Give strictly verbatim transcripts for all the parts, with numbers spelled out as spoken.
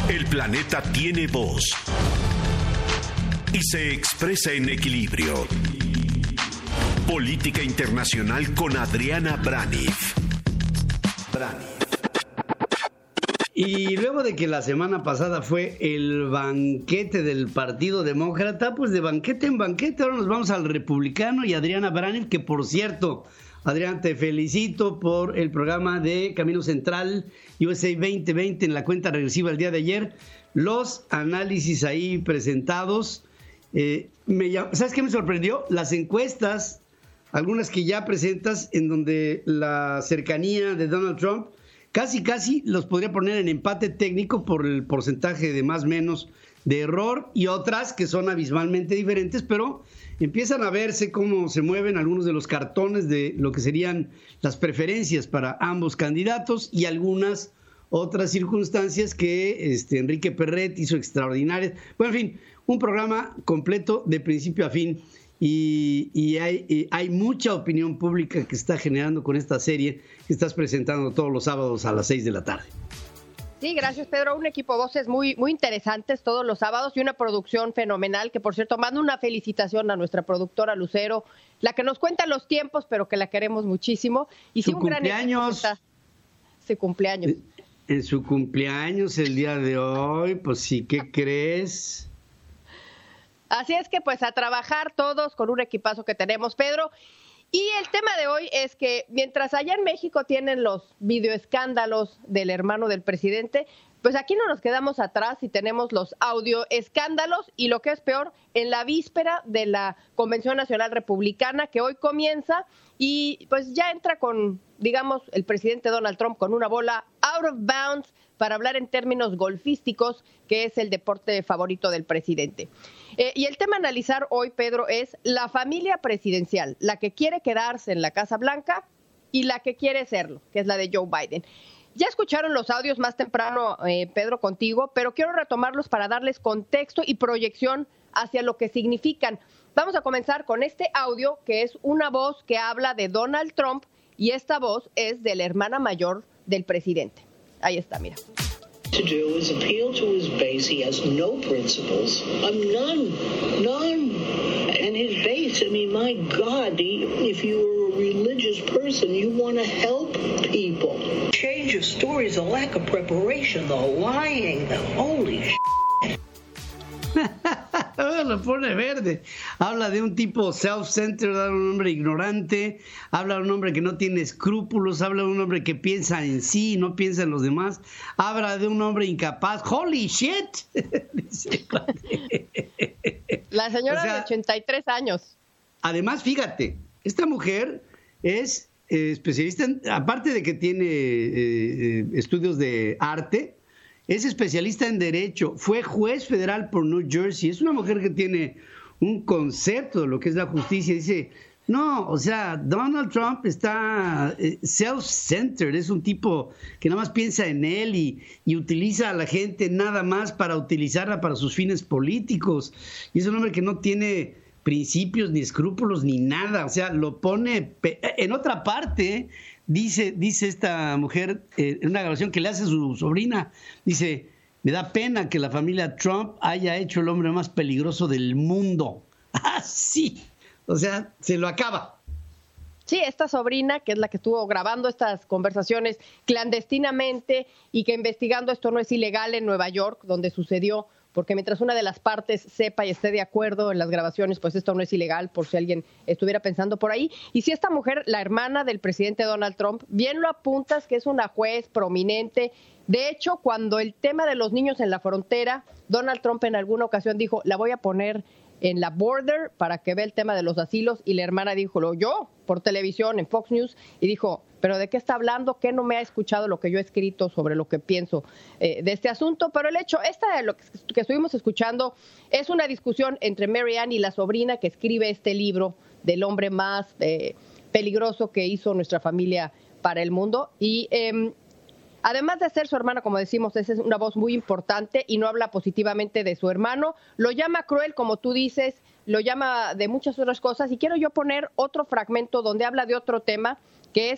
El planeta tiene voz y se expresa en equilibrio. Política Internacional con Adriana Braniff. Braniff. Y luego de que la semana pasada fue el banquete del Partido Demócrata, pues de banquete en banquete, ahora nos vamos al republicano y Adriana Braniff, que por cierto, Adriana, te felicito por el programa de Camino Central U S A veinte veinte en la cuenta regresiva el día de ayer. Los análisis ahí presentados. Eh, me, ¿Sabes qué me sorprendió? Las encuestas, algunas que ya presentas, en donde la cercanía de Donald Trump casi, casi los podría poner en empate técnico por el porcentaje de más o menos de error, y otras que son abismalmente diferentes, pero empiezan a verse cómo se mueven algunos de los cartones de lo que serían las preferencias para ambos candidatos y algunas otras circunstancias que este, Enrique Perret hizo extraordinarias. Bueno, en fin, un programa completo de principio a fin. Y, y, hay, y hay mucha opinión pública que está generando con esta serie que estás presentando todos los sábados a las seis de la tarde. Sí, gracias, Pedro. Un equipo de voces muy, muy interesantes todos los sábados y una producción fenomenal que, por cierto, mando una felicitación a nuestra productora Lucero, la que nos cuenta los tiempos, pero que la queremos muchísimo. Y su sí, un cumpleaños. Gran su cumpleaños. En su cumpleaños el día de hoy, pues sí, ¿qué crees? Así es que pues a trabajar todos con un equipazo que tenemos, Pedro. Y el tema de hoy es que mientras allá en México tienen los videoescándalos del hermano del presidente, pues aquí no nos quedamos atrás y tenemos los audioescándalos y lo que es peor, en la víspera de la Convención Nacional Republicana que hoy comienza y pues ya entra con, digamos, el presidente Donald Trump con una bola out of bounds para hablar en términos golfísticos, que es el deporte favorito del presidente. Eh, y el tema a analizar hoy, Pedro, es la familia presidencial, la que quiere quedarse en la Casa Blanca y la que quiere serlo, que es la de Joe Biden. Ya escucharon los audios más temprano, eh, Pedro, contigo, pero quiero retomarlos para darles contexto y proyección hacia lo que significan. Vamos a comenzar con este audio, que es una voz que habla de Donald Trump, y esta voz es de la hermana mayor del presidente. Ahí está, mira. To do is appeal to his base. He has no principles. Um, none. None. And his base, I mean, my God, if you're a religious person, you want to help people. Change of stories, the lack of preparation, the lying, the holy shit. Lo pone verde. Habla de un tipo self-centered, habla de un hombre ignorante, habla de un hombre que no tiene escrúpulos, habla de un hombre que piensa en sí y no piensa en los demás, habla de un hombre incapaz. ¡Holy shit! La señora, o sea, de ochenta y tres años. Además, fíjate, esta mujer es eh, especialista, en, aparte de que tiene eh, eh, estudios de arte, es especialista en Derecho, fue juez federal por New Jersey, es una mujer que tiene un concepto de lo que es la justicia. Dice, no, o sea, Donald Trump está self-centered, es un tipo que nada más piensa en él y, y utiliza a la gente nada más para utilizarla para sus fines políticos. Y es un hombre que no tiene principios, ni escrúpulos, ni nada, o sea, lo pone en otra parte. Dice, dice esta mujer eh, en una grabación que le hace a su sobrina, dice, me da pena que la familia Trump haya hecho el hombre más peligroso del mundo. Ah, sí, o sea, se lo acaba. Sí, esta sobrina, que es la que estuvo grabando estas conversaciones clandestinamente y que investigando esto no es ilegal en Nueva York, donde sucedió, porque mientras una de las partes sepa y esté de acuerdo en las grabaciones, pues esto no es ilegal, por si alguien estuviera pensando por ahí. Y si esta mujer, la hermana del presidente Donald Trump, bien lo apuntas, que es una juez prominente. De hecho, cuando el tema de los niños en la frontera, Donald Trump en alguna ocasión dijo, la voy a poner en la border para que vea el tema de los asilos, y la hermana dijo, lo yo, por televisión, en Fox News, y dijo, ¿pero de qué está hablando? ¿Qué no me ha escuchado lo que yo he escrito sobre lo que pienso eh, de este asunto? Pero el hecho, esta de lo que, que estuvimos escuchando es una discusión entre Mary Ann y la sobrina que escribe este libro del hombre más eh, peligroso que hizo nuestra familia para el mundo, y eh, además de ser su hermana, como decimos, es una voz muy importante y no habla positivamente de su hermano. Lo llama cruel, como tú dices, lo llama de muchas otras cosas. Y quiero yo poner otro fragmento donde habla de otro tema, que es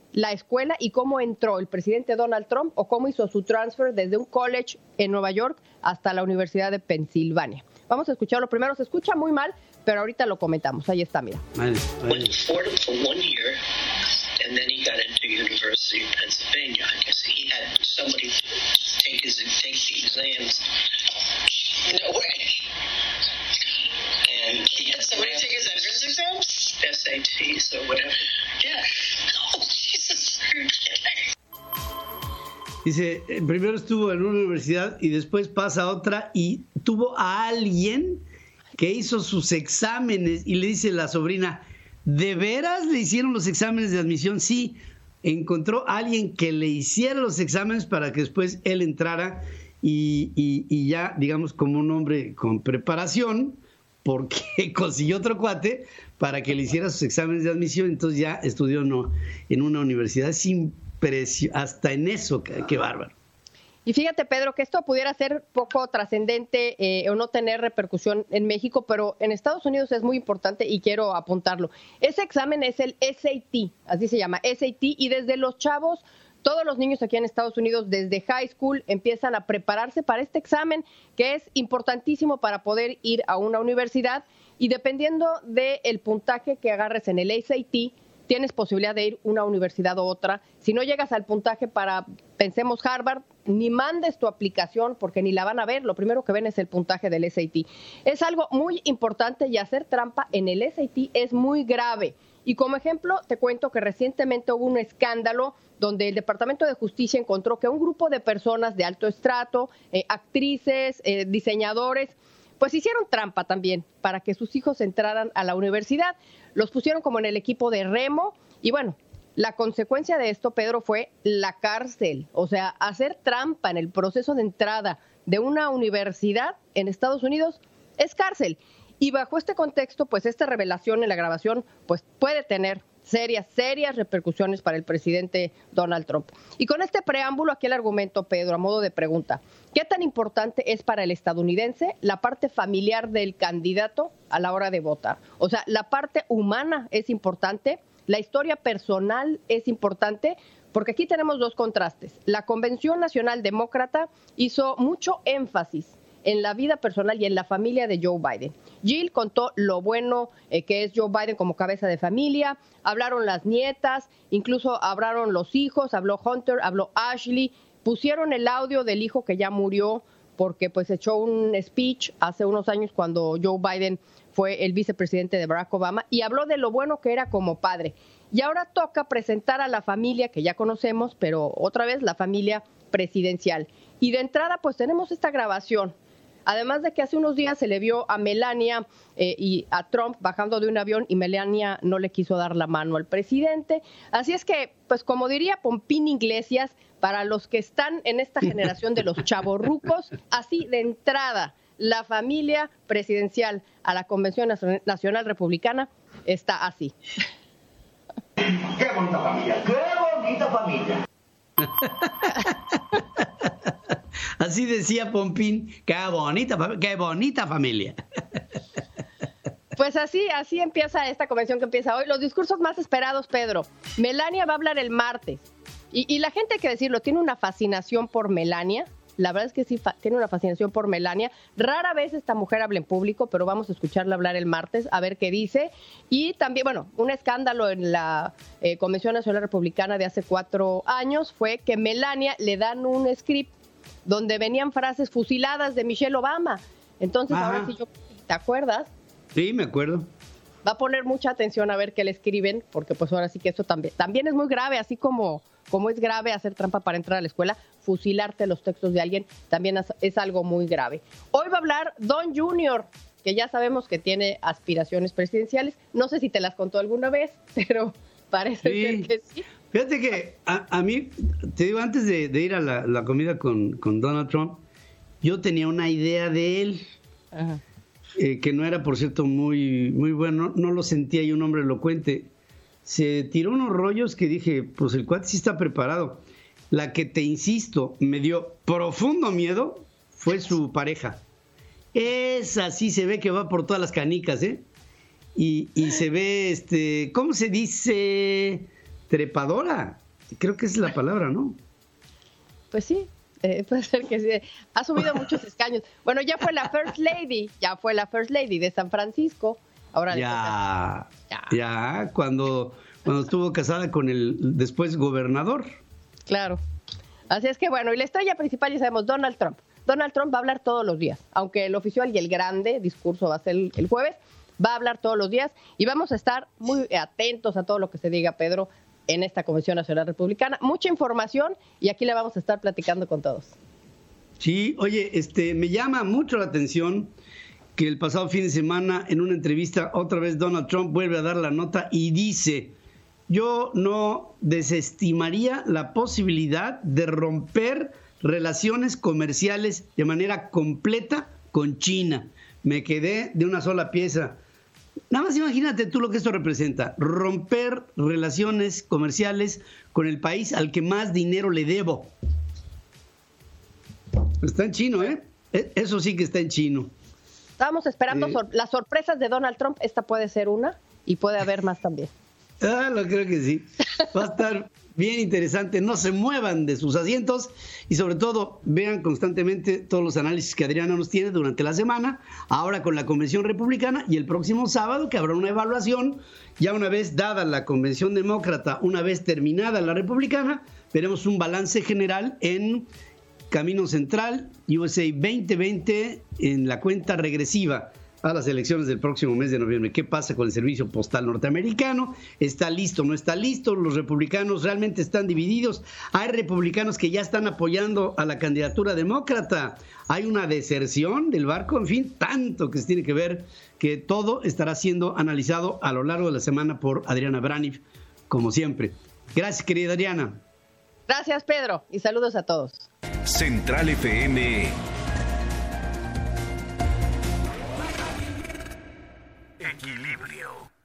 la escuela y cómo entró el presidente Donald Trump o cómo hizo su transfer desde un college en Nueva York hasta la Universidad de Pensilvania. Vamos a escucharlo primero. Se escucha muy mal, pero ahorita lo comentamos. Ahí está, mira. Vale, vale. Went to Fordham for one year, and then he got into University of Pennsylvania. I guess he had somebody take his take the exams. No way. And he had somebody take his entrance exams, S A Ts or whatever. Yeah. Oh, Jesus. Dice, eh, primero estuvo en una universidad y después pasa a otra y tuvo a alguien que hizo sus exámenes y le dice la sobrina, ¿de veras le hicieron los exámenes de admisión? Sí, encontró a alguien que le hiciera los exámenes para que después él entrara y, y, y ya, digamos, como un hombre con preparación, porque consiguió otro cuate para que le hiciera sus exámenes de admisión, entonces ya estudió no, en una universidad sin precio, hasta en eso, qué, qué bárbaro. Y fíjate, Pedro, que esto pudiera ser poco trascendente eh, o no tener repercusión en México, pero en Estados Unidos es muy importante y quiero apuntarlo. Ese examen es el S A T, así se llama, S A T, y desde los chavos, todos los niños aquí en Estados Unidos desde high school empiezan a prepararse para este examen, que es importantísimo para poder ir a una universidad, y dependiendo del puntaje que agarres en el S A T, tienes posibilidad de ir a una universidad u otra. Si no llegas al puntaje para, pensemos, Harvard, ni mandes tu aplicación porque ni la van a ver. Lo primero que ven es el puntaje del S A T. Es algo muy importante y hacer trampa en el S A T es muy grave. Y como ejemplo, te cuento que recientemente hubo un escándalo donde el Departamento de Justicia encontró que un grupo de personas de alto estrato, eh, actrices, eh, diseñadores, pues hicieron trampa también para que sus hijos entraran a la universidad. Los pusieron como en el equipo de remo y bueno, la consecuencia de esto, Pedro, fue la cárcel. O sea, hacer trampa en el proceso de entrada de una universidad en Estados Unidos es cárcel. Y bajo este contexto, pues esta revelación en la grabación pues puede tener serias, serias repercusiones para el presidente Donald Trump. Y con este preámbulo, aquí el argumento, Pedro, a modo de pregunta. ¿Qué tan importante es para el estadounidense la parte familiar del candidato a la hora de votar? O sea, la parte humana es importante, la historia personal es importante, porque aquí tenemos dos contrastes. La Convención Nacional Demócrata hizo mucho énfasis en la vida personal y en la familia de Joe Biden. Jill contó lo bueno eh, que es Joe Biden como cabeza de familia, hablaron las nietas, incluso hablaron los hijos, habló Hunter, habló Ashley, pusieron el audio del hijo que ya murió porque pues echó un speech hace unos años cuando Joe Biden fue el vicepresidente de Barack Obama y habló de lo bueno que era como padre. Y ahora toca presentar a la familia que ya conocemos, pero otra vez la familia presidencial. Y de entrada pues tenemos esta grabación. Además de que hace unos días se le vio a Melania eh, y a Trump bajando de un avión y Melania no le quiso dar la mano al presidente. Así es que, pues como diría Pompín Iglesias, para los que están en esta generación de los chavorrucos, así de entrada, la familia presidencial a la Convención Nacional Republicana está así. ¡Qué bonita familia! ¡Qué bonita familia! Así decía Pompín, qué bonita, qué bonita familia. Pues así, así empieza esta convención que empieza hoy. Los discursos más esperados, Pedro. Melania va a hablar el martes. Y, y la gente, hay que decirlo, tiene una fascinación por Melania. La verdad es que sí, fa- tiene una fascinación por Melania. Rara vez esta mujer habla en público, pero vamos a escucharla hablar el martes, a ver qué dice. Y también, bueno, un escándalo en la eh, Convención Nacional Republicana de hace cuatro años fue que Melania le dan un script donde venían frases fusiladas de Michelle Obama. Entonces, Ajá. ahora sí yo, ¿te acuerdas? Sí, me acuerdo. Va a poner mucha atención a ver qué le escriben, porque pues ahora sí que esto también, también es muy grave, así como, como es grave hacer trampa para entrar a la escuela, fusilarte los textos de alguien también es, es algo muy grave. Hoy va a hablar Don Junior, que ya sabemos que tiene aspiraciones presidenciales. No sé si te las contó alguna vez, pero parece sí. ser que sí. Fíjate que a, a mí, te digo, antes de, de ir a la, la comida con, con Donald Trump, yo tenía una idea de él, Ajá. Eh, que no era, por cierto, muy, muy bueno, no, no lo sentía yo un hombre elocuente. Se tiró unos rollos que dije, pues el cuate sí está preparado. La que, te insisto, me dio profundo miedo fue su pareja. Esa sí se ve que va por todas las canicas, ¿eh? Y, y se ve, este, ¿cómo se dice? trepadora. Creo que es la palabra, ¿no? Pues sí, eh, puede ser que sí. Ha subido muchos escaños. Bueno, ya fue la First Lady, ya fue la First Lady de San Francisco. Ahora ya, ya, ya, cuando, cuando estuvo casada con el después gobernador. Claro. Así es que bueno, y la estrella principal ya sabemos, Donald Trump. Donald Trump va a hablar todos los días, aunque el oficial y el grande discurso va a ser el, el jueves, va a hablar todos los días y vamos a estar muy atentos a todo lo que se diga, Pedro, en esta Convención Nacional Republicana. Mucha información y aquí le vamos a estar platicando con todos. Sí, oye, este, me llama mucho la atención que el pasado fin de semana en una entrevista otra vez Donald Trump vuelve a dar la nota y dice: yo no desestimaría la posibilidad de romper relaciones comerciales de manera completa con China. Me quedé de una sola pieza. Nada más imagínate tú lo que esto representa, romper relaciones comerciales con el país al que más dinero le debo. Está en chino, ¿eh? Eso sí que está en chino. Estábamos esperando Eh, sor- las sorpresas de Donald Trump, esta puede ser una y puede haber más también. Ah, lo creo que sí. Va a estar bien interesante. No se muevan de sus asientos y sobre todo vean constantemente todos los análisis que Adriana nos tiene durante la semana, ahora con la Convención Republicana y el próximo sábado que habrá una evaluación. Ya una vez dada la Convención Demócrata, una vez terminada la Republicana, veremos un balance general en Camino Central, U S A veinte veinte, en la cuenta regresiva a las elecciones del próximo mes de noviembre. ¿Qué pasa con el servicio postal norteamericano? ¿Está listo? ¿No está listo? ¿Los republicanos realmente están divididos? Hay republicanos que ya están apoyando a la candidatura demócrata. Hay una deserción del barco. En fin, tanto que se tiene que ver, que todo estará siendo analizado a lo largo de la semana por Adriana Braniff, como siempre. Gracias, querida Adriana. Gracias, Pedro, y saludos a todos. Central F M. Equilibrio.